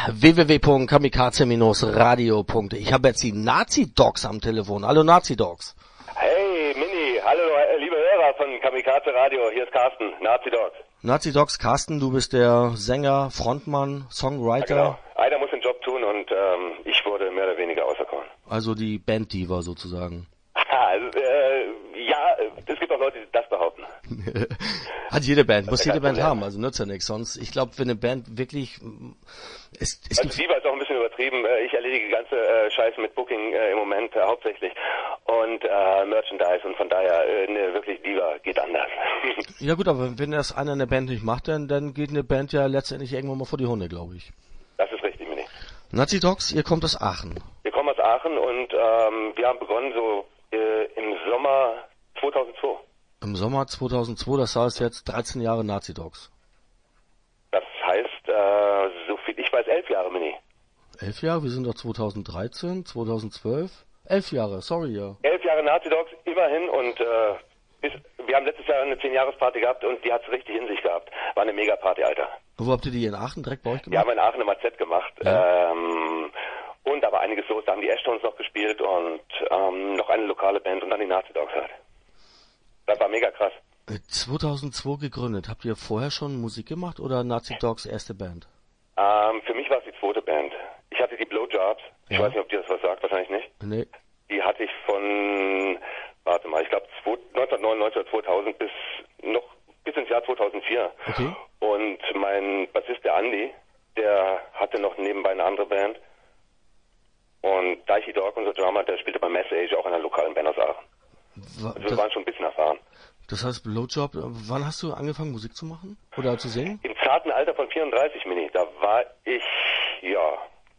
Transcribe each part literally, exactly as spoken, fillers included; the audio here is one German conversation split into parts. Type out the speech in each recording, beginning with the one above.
w w w punkt kamikaze radio punkt de. Ich habe jetzt die Nazi-Dogs am Telefon. Hallo Nazi-Dogs. Hey Mini, hallo liebe Hörer von Kamikaze Radio, hier ist Carsten, Nazi-Dogs. Nazi-Dogs, Carsten, du bist der Sänger, Frontmann, Songwriter. Ja, genau. Einer muss den Job tun und ähm, ich wurde mehr oder weniger auserkoren. Also die Band-Diva sozusagen. also, äh, ja, es gibt auch Leute, die das behaupten. Hat jede Band, muss jede Band haben, also nützt ja nichts. Sonst, ich glaube, wenn eine Band wirklich... Es, es also Diva ist auch ein bisschen übertrieben. Ich erledige die ganze äh, Scheiße mit Booking äh, im Moment äh, hauptsächlich und äh, Merchandise und von daher äh, ne, wirklich Diva geht anders. Ja gut, aber wenn das einer eine Band nicht macht, dann, dann geht eine Band ja letztendlich irgendwann mal vor die Hunde, glaube ich. Das ist richtig, Mini. Nazi-Dogs, ihr kommt aus Aachen. Wir kommen aus Aachen und ähm, wir haben begonnen so äh, im Sommer zweitausendzwei. Im Sommer zweitausendzwei, das heißt jetzt dreizehn Jahre Nazi-Dogs. Das heißt, äh, so viel, ich weiß, elf Jahre, Mini. Elf Jahre? Wir sind doch zweitausenddreizehn, zweitausendzwölf. Elf Jahre, sorry, ja. Elf Jahre Nazi-Dogs, immerhin und äh, bis, wir haben letztes Jahr eine zehn-Jahres-Party gehabt und die hat's richtig in sich gehabt. War eine Mega-Party, Alter. Wo habt ihr die in Aachen direkt bei euch gemacht? Wir haben in Aachen im A Z gemacht. Ja. Ähm, und da war einiges los, da haben die Ashtones noch gespielt und ähm, noch eine lokale Band und dann die Nazi-Dogs halt. Das war mega krass. zweitausendzwei gegründet. Habt ihr vorher schon Musik gemacht oder Nazi-Dogs erste Band? Ähm, für mich war es die zweite Band. Ich hatte die Blowjobs. Ich Ja. weiß nicht, ob dir das was sagt, wahrscheinlich nicht. Nee. Die hatte ich von, warte mal, ich glaube neunzehnhundertneunundneunzig oder zweitausend bis noch bis ins Jahr zweitausendvier. Okay. Und mein Bassist, der Andi, der hatte noch nebenbei eine andere Band. Und Dicey Dog, unser Drummer, der spielte bei Mass Age auch in einer lokalen Band aus Aachen. Wa- Also wir das, waren schon ein bisschen erfahren. das heißt Blowjob, äh, wann hast du angefangen Musik zu machen? Oder zu singen? Im zarten Alter von vierunddreißig, Mini, da war ich, ja,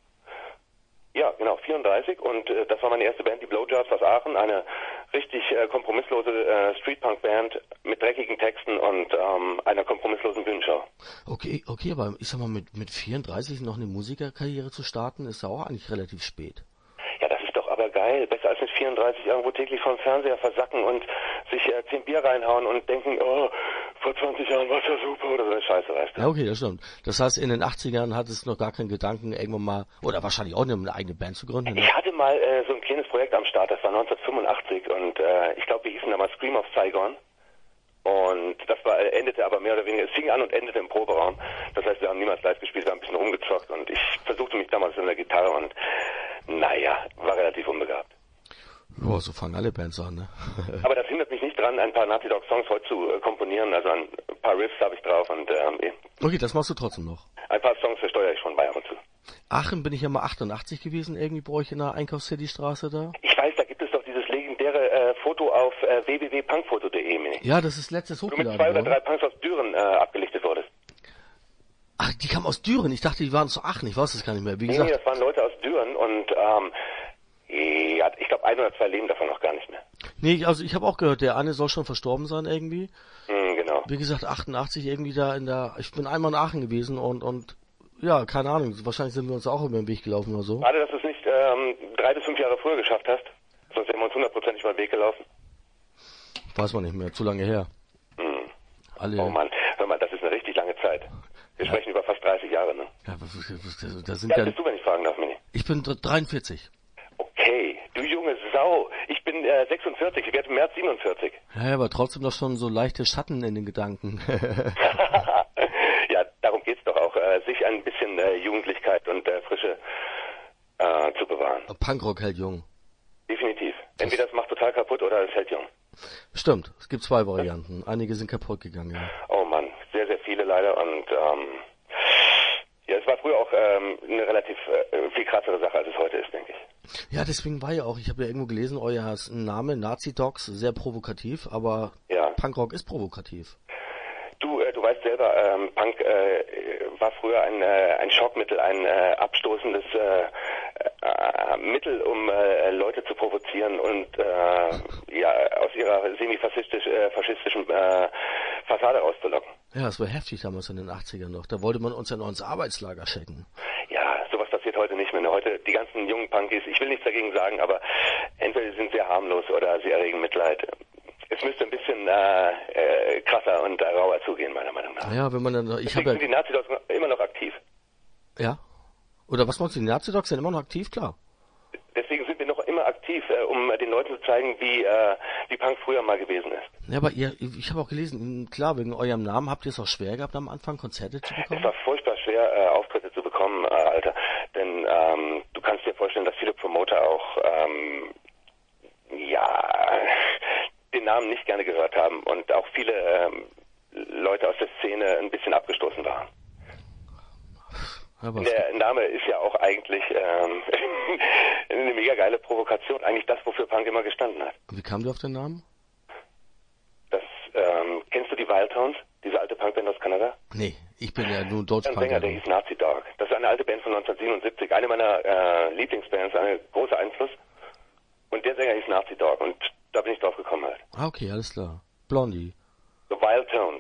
ja, genau, vierunddreißig und äh, das war meine erste Band, die Blowjobs aus Aachen, eine richtig äh, kompromisslose äh, Streetpunk-Band mit dreckigen Texten und ähm, einer kompromisslosen Bühnenshow. Okay, okay, aber ich sag mal, mit, mit vierunddreißig noch eine Musikerkarriere zu starten, ist ja auch eigentlich relativ spät. Ja, das ist doch aber geil, besser als mit vierunddreißig irgendwo täglich vorm Fernseher versacken und sich äh, zehn Bier reinhauen und denken, oh, vor zwanzig Jahren war's ja super oder so eine Scheiße, weißt du. Ja, okay, das stimmt. Das heißt, in den achtzigern hat es noch gar keinen Gedanken, irgendwann mal, oder wahrscheinlich auch eine eigene Band zu gründen, ne? Ich hatte mal äh, so ein kleines Projekt am Start, das war neunzehnhundertfünfundachtzig und äh, ich glaube, wir hießen damals Scream of Saigon. Und das war, äh, endete aber mehr oder weniger, es fing an und endete im Proberaum. Das heißt, wir haben niemals live gespielt, wir haben ein bisschen rumgezockt und ich versuchte mich damals in der Gitarre und naja, war relativ unbegabt. Ja, so fangen alle Bands an, ne? Aber das hindert mich nicht dran, ein paar Nazi-Dog-Songs heute zu äh, komponieren, also ein paar Riffs habe ich drauf und ähm, Okay, das machst du trotzdem noch. ein paar Songs versteuere ich schon bei ab und zu. Aachen bin ich ja mal achtundachtzig gewesen, irgendwie bei euch in der Einkaufscity-Straße da. Ich weiß, da gibt es doch dieses legendäre äh, Foto auf äh, w w w punkt punkfoto punkt de, Mini. Ja, das ist letztes Du mit hochgeladen zwei oder worden. drei Punks aus Düren äh, abgelichtet wurdest. Ach, die kamen aus Düren. Ich dachte, die waren zu Aachen. Ich weiß es gar nicht mehr. Wie Nee, nee, gesagt, das waren Leute aus Düren und ähm, ja, ich glaube ein oder zwei leben davon noch gar nicht mehr. nee, also ich habe auch gehört, der eine soll schon verstorben sein irgendwie. Hm, genau. Wie gesagt, achtundachtzig irgendwie da in der, ich bin einmal in Aachen gewesen und, und, ja, keine Ahnung, wahrscheinlich sind wir uns auch über den Weg gelaufen oder so. Schade, dass du es nicht ähm, drei bis fünf Jahre früher geschafft hast, sonst wären wir uns hundertprozentig mal den Weg gelaufen. Weiß man nicht mehr, zu lange her. Hm. Alle, Oh Mann, hör mal, das ist eine richtig lange Zeit. Wir Ja. sprechen über fast dreißig Jahre, ne? ja, was- was- was- das sind Wie alt ja, bist du, wenn ich fragen darf, Mini? ich bin dreiundvierzig. Okay, du junge Sau. Ich bin äh, sechsundvierzig, ich werde im März siebenundvierzig. Ja, aber trotzdem noch schon so leichte Schatten in den Gedanken. Ja, darum geht's doch auch, äh, sich ein bisschen äh, Jugendlichkeit und äh, Frische äh, zu bewahren. Punkrock hält jung. Definitiv. Entweder es macht total kaputt oder es hält jung. Stimmt, es gibt zwei Varianten. Einige sind kaputt gegangen, ja. Oh Mann, sehr, sehr viele leider und ähm, ja, es war früher auch ähm, eine relativ äh, viel krassere Sache, als es heute ist, denke ich. Ja, deswegen war ja auch, ich habe ja irgendwo gelesen, euer Name, Nazi-Dogs, sehr provokativ, aber Ja. Punkrock ist provokativ. Du, äh, du weißt selber, ähm, Punk äh, war früher ein, äh, ein Schockmittel, ein äh, abstoßendes äh, äh, Mittel, um äh, Leute zu provozieren und äh, ja aus ihrer semi-faschistischen äh, faschistischen, äh, Fassade rauszulocken. Ja, es war heftig damals in den achtzigern noch. Da wollte man uns ja noch ins Arbeitslager schicken. Ja, sowas passiert heute nicht mehr. Ne? Heute die ganzen jungen Punkies, ich will nichts dagegen sagen, aber entweder sie sind sehr harmlos oder sie erregen Mitleid. Es müsste ein bisschen äh, äh, krasser und äh, rauer zugehen, meiner Meinung nach. Ja, wenn man dann, ich Deswegen habe sind die ja, Nazis immer noch aktiv. ja, Oder was meinst du, die Nazi-Dogs sind immer noch aktiv, klar? Deswegen sind wir noch immer aktiv, äh, um den Leuten zu zeigen, wie, äh, wie Punk früher mal gewesen ist. Ja, aber ihr, ich habe auch gelesen, klar, wegen eurem Namen habt ihr es auch schwer gehabt am Anfang, Konzerte zu bekommen? Es war furchtbar schwer, äh, Auftritte zu bekommen, äh, Alter. Denn ähm, du kannst dir vorstellen, dass viele Promoter auch, ähm, ja, den Namen nicht gerne gehört haben und auch viele ähm, Leute aus der Szene ein bisschen abgestoßen waren. Der Name ist ja auch eigentlich ähm, eine mega geile Provokation. Eigentlich das, wofür Punk immer gestanden hat. Wie kam du auf den Namen? Das, ähm, kennst du die Wildtones? Diese alte Punkband aus Kanada? Nee, ich bin ja nur Deutsch-Punk. Ein Sänger, der hieß Nazi Dog. Das ist eine alte Band von neunzehnhundertsiebenundsiebzig. Eine meiner äh, Lieblingsbands, ein großer Einfluss. Und der Sänger hieß Nazi Dog. Und da bin ich drauf gekommen halt. Ah, okay, alles klar. Blondie. The Wildtones.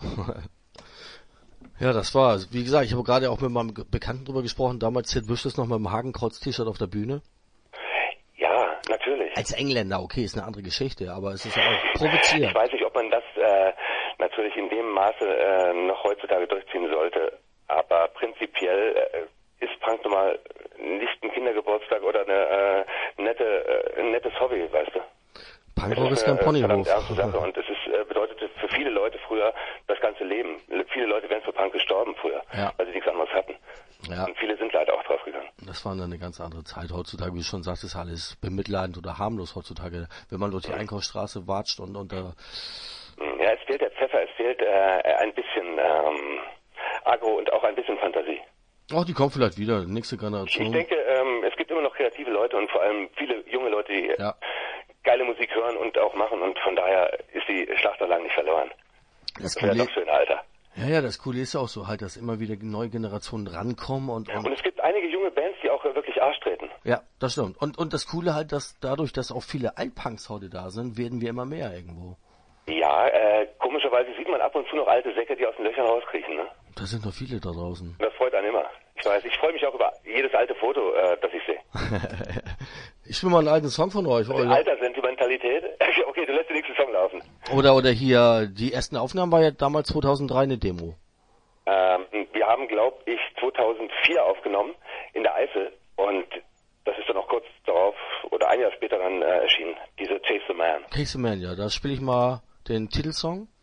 Ja, das war, wie gesagt, ich habe gerade auch mit meinem Bekannten drüber gesprochen, damals Sid Vicious noch mit dem Hakenkreuz-T-Shirt auf der Bühne. Ja, natürlich. Als Engländer, okay, ist eine andere Geschichte, aber es ist ja auch provoziert. Ich weiß nicht, ob man das äh, natürlich in dem Maße äh, noch heutzutage durchziehen sollte, aber prinzipiell äh, ist Punk nun mal nicht ein Kindergeburtstag oder eine äh, nette, äh, ein nettes Hobby, weißt du. Punkrock ist kein Ponyhof. Sache und es ist, äh, bedeutete für viele Leute früher das ganze Leben. Viele Leute wären für Punk gestorben früher, ja. weil sie nichts anderes hatten. Ja. Und viele sind leider auch draufgegangen. Das war dann eine ganz andere Zeit. Heutzutage, wie du schon sagst, ist alles bemitleidend oder harmlos heutzutage, wenn man durch die Einkaufsstraße watscht und unter... Ja, es fehlt der Pfeffer, es fehlt äh, ein bisschen ähm, Agro und auch ein bisschen Fantasie. Ach, die kommt vielleicht wieder, nächste Generation. Ich denke, ähm, es gibt immer noch kreative Leute und vor allem viele junge Leute, die ja. geile Musik hören und auch machen und von daher ist die Schlacht noch lange nicht verloren. Das, das wäre doch schön, Alter. Ja, ja, das Coole ist ja auch so halt, dass immer wieder neue Generationen rankommen und, und... Und es gibt einige junge Bands, die auch wirklich Arsch treten. Ja, das stimmt. Und, und das Coole halt, dass dadurch, dass auch viele Altpunks heute da sind, werden wir immer mehr irgendwo. Ja, äh, komischerweise sieht man ab und zu noch alte Säcke, die aus den Löchern rauskriechen, ne? Da sind noch viele da draußen. Das freut einen immer. Ich weiß, ich freue mich auch über jedes alte Foto, äh, das ich sehe. Ich will mal einen alten Song von euch. Oder? Altersentimentalität? Okay, du lässt den nächsten Song laufen. Oder, oder hier, die ersten Aufnahmen war ja damals zweitausenddrei eine Demo. Ähm, wir haben, glaube ich, zweitausendvier aufgenommen in der Eifel und das ist dann auch kurz darauf oder ein Jahr später dann äh, erschienen, diese Chase the Man. Chase the Man, ja, da spiele ich mal den Titelsong.